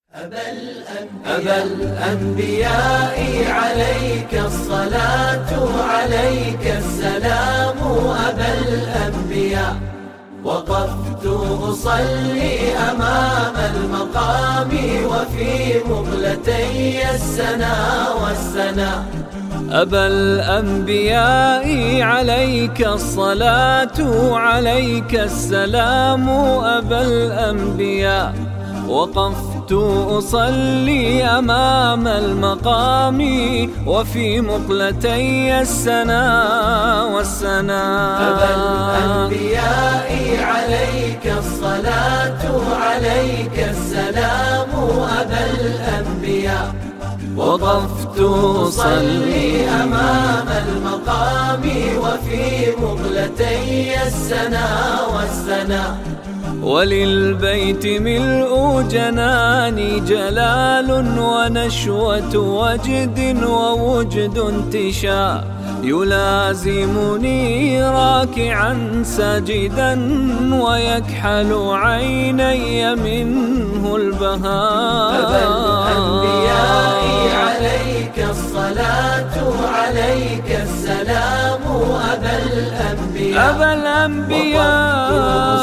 أبا الأنبياء عليك الصلاة عليك السلام أبا الأنبياء. وقفت أصلي أمام المقام وفي مقلتي السنا والسنا. أبا الأنبياء عليك الصلاة عليك السلام أبا الأنبياء. وقفت أصلي أمام المقام وفي مقلتي السنا والسنا. أبا الأنبياء عليك الصلاة عليك السلام أبا الأنبياء. وقفت أصلي أمام المقام وفي مقلتي السنا والسنا. وللبيت ملء جناني جلال ونشوة وجد ووجد انتشاء. يلازمني راكعا ساجدا ويكحل عيني منه البهاء. أبا الأنبياء عليك الصلاة عليك السلام أبا الأنبياء. أبا الأنبياء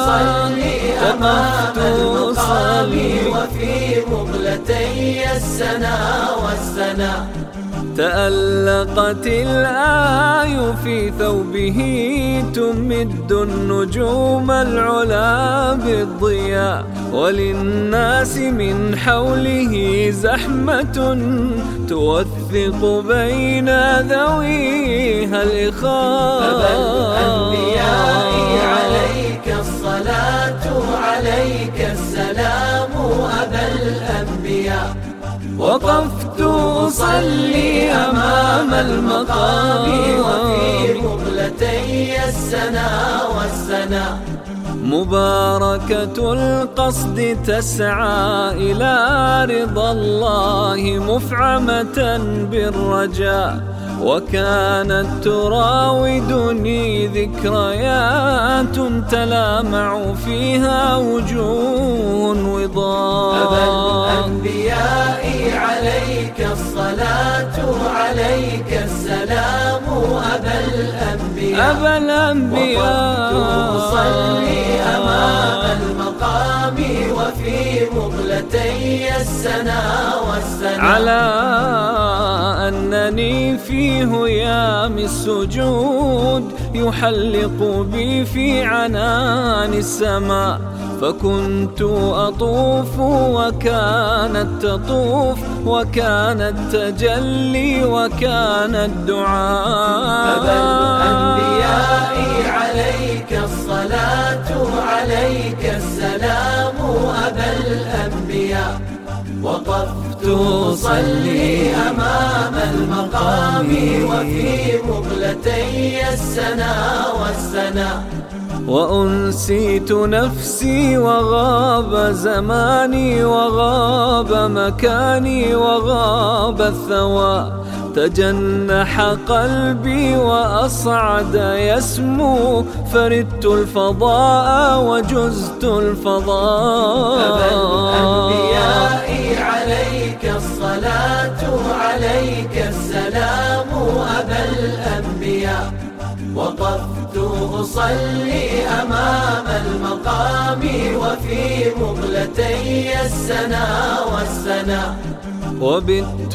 أمام المقام وفي مقلتي السنا والسنا. تألقت الآي في ثوبه تمد النجوم العلا بالضياء. وللناس من حوله زحمة توثق بين ذويها الإخاء. أبا الأنبياء عليك الصلاة عليك السلام أبا الأنبياء. وقفت أصلي أمام المقام وفي مقلتي السنا والسنا. مباركة القصد تسعى إلى رضا الله مفعمة بالرجاء. وكانت تراودني ذكريات تلامع فيها وجوه وضاء. أبا الأنبياء عليك الصلاة عليك السلام أبا الأنبياء. أبا الأنبياء وقفت أصلي أمام المقام وفي مقلتي السنا والسنا. على أنني في هيام السجود يحلق بي في عنان السماء. فكنت أطوف وكانت تطوف وكانت تجلي وكان الدعاء. أبا الأنبياء عليك الصلاة عليك السلام أبا الأنبياء. وقفت أصلي أمام المقام وفي مقلتي السنا والسنا. وأنسيت نفسي وغاب زماني وغاب مكاني وغاب الثوى. تجنح قلبي وأصعد يسمو فردت الفضاء وجزت الفضاء. أبا الأنبياء عليك الصلاة عليك السلام أبا الأنبياء. وقفت أصلي أمام المقام وفي مقلتي السنا والسنا. وبت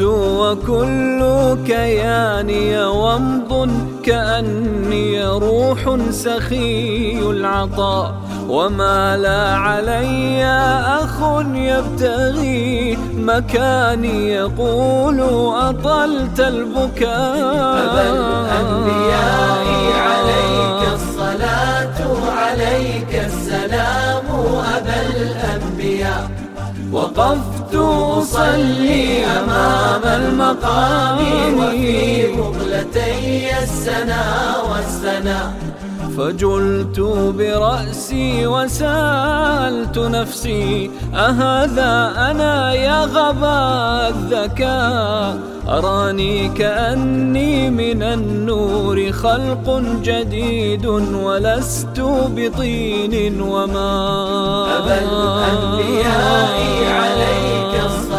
وكل كياني ومض كأني روح سخي العطاء. وما لا علي أخ يبتغي مكاني يقول أطلت البكاء. أبا الأنبياء عليك الصلاة عليك السلام أبا الأنبياء. وقفت أصلي أمام المقام وفي مقلتي السنا والسنا. فجلت برأسي وسألت نفسي أهذا أنا يا غبا الذكاء. أراني كأني من النور خلق جديد ولست بطين وماء. أبا الأنبياء عليك الصلاة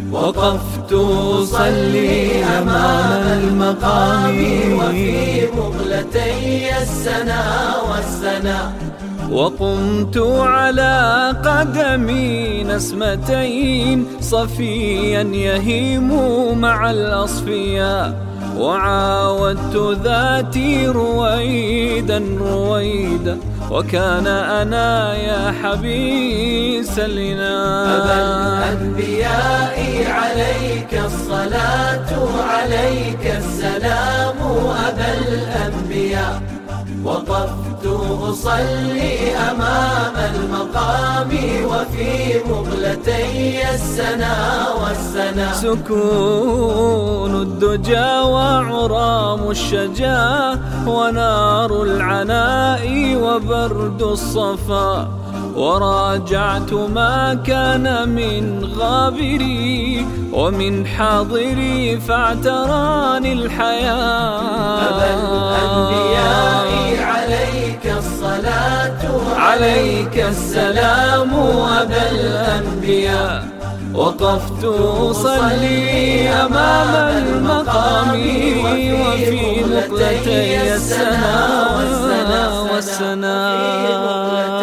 وقفت أصلي أمام المقام وفي مغلتي السنا والسنا. وقمت على قدمي نسمتين صفيا يهيم مع الأصفياء، وعاودت ذاتي رويدا رويدا، وكان أنا يا حبيس الإناء. أبا الأنبياء عليك الصلاة عليك السلام أبا الأنبياء. وقفت أصلي أمام المقام وفي مغلتي السنا والسنا. سكون الدجى وعرام الشجا، ونار العناء وبرد الصفا، وراجعت ما كان من غابري ومن حاضري فاعتراني الحياة. أبا الأنبياء عليك الصلاة عليك السلام أبا الأنبياء. وقفت أصلي أمام المقام وفي مقلتي السنا والسنا.